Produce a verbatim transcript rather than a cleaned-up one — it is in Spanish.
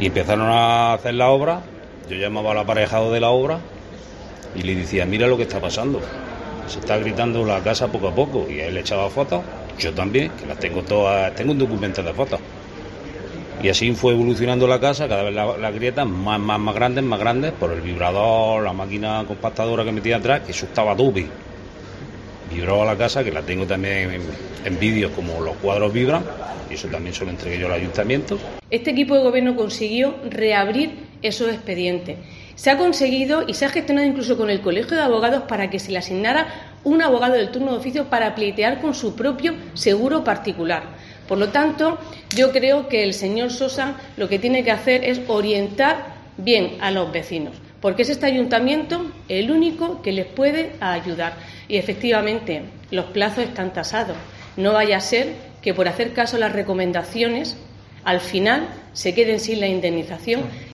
Y empezaron a hacer la obra, yo llamaba al aparejado de la obra y le decía, mira lo que está pasando, se está gritando la casa poco a poco, y a él le echaba fotos, yo también, que las tengo todas, tengo un documento de fotos. Y así fue evolucionando la casa, cada vez las la grietas más, más, más grandes, más grandes, por el vibrador, la máquina compactadora que metía atrás, que eso estaba a tope. Vibraba la casa, que la tengo también en, en vídeos, como los cuadros vibran, y eso también se lo entregué yo al ayuntamiento. Este equipo de gobierno consiguió reabrir esos expedientes. Se ha conseguido y se ha gestionado incluso con el Colegio de Abogados para que se le asignara un abogado del turno de oficio para pleitear con su propio seguro particular. Por lo tanto, yo creo que el señor Sosa lo que tiene que hacer es orientar bien a los vecinos, porque es este ayuntamiento el único que les puede ayudar. Y efectivamente, los plazos están tasados. No vaya a ser que por hacer caso a las recomendaciones, al final se queden sin la indemnización